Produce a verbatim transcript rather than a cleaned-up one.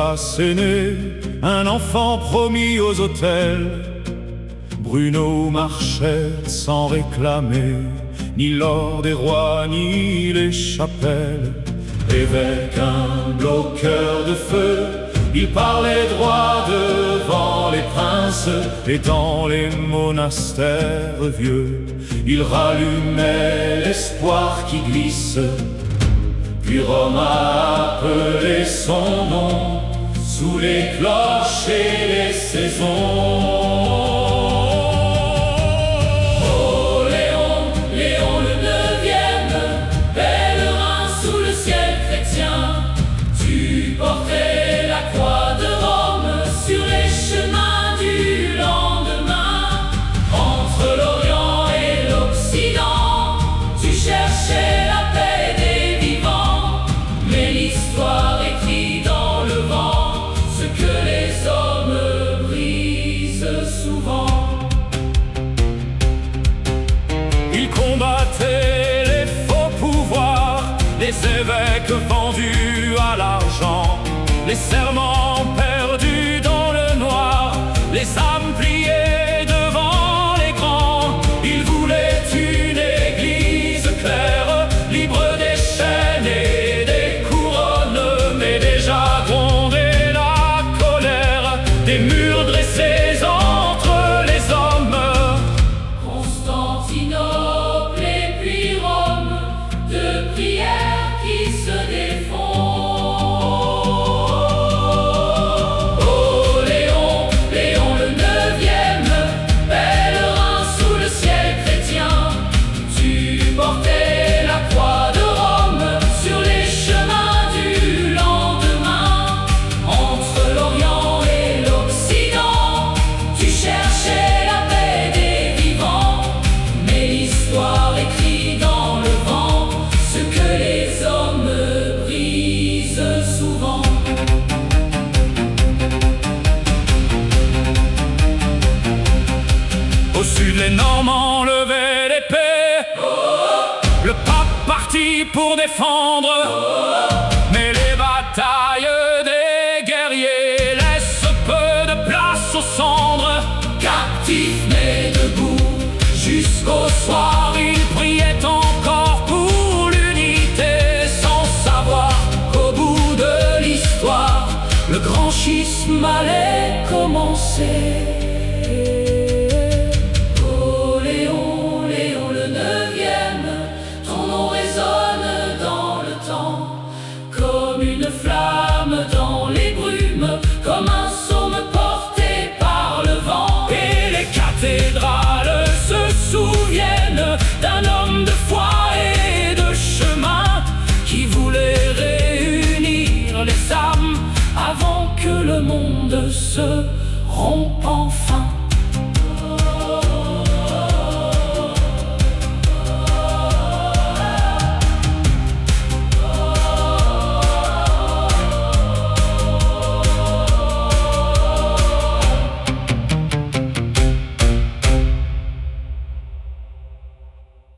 Nicolas est né, un enfant promis aux autels. Bruno marchait sans réclamer ni l'or des rois, ni les chapelles. Évêque humble au cœur de feu, il parlait droit devant les princes. Et dans les monastères vieux, il rallumait l'espoir qui glisse. Puis Rome a appelé son nom sous les cloches et les saisons. Il combattait les faux pouvoirs, les évêques vendus à l'argent, les serments perdus dans le noir, les âmes pliées devant les grands. Il voulait une église claire, libre des chaînes et des couronnes, mais déjà grondait la colère des murs dressés entre les hommes. Constantinople et puis Rome, deux prières qui se défont. Oh Léon, Léon le neuvième, pèlerin sous le ciel chrétien, tu portais la croix de Rome sur les chemins du lendemain. Entre l'Orient et l'Occident, tu cherchais la paix des vivants, mais l'histoire écrit dans le vent ce que les hommes brisent souvent. Au sud, les Normands levaient l'épée. Le pape partit pour défendre. Mais les batailles des guerriers laissent peu de place aux cendres. Captif mais debout Jusqu'au soir, ils priaient encore pour l'unité, sans savoir qu'au bout de l'histoire, le grand schisme allait commencer. Oh Léon, Léon le neuvième, ton nom résonne dans le temps, comme une flamme dans les brumes, comme un psaume porté par le vent. et les cathédrales se souviennent d'un homme de foi et de chemin Qui voulait réunir les âmes avant que le monde se rompe enfin.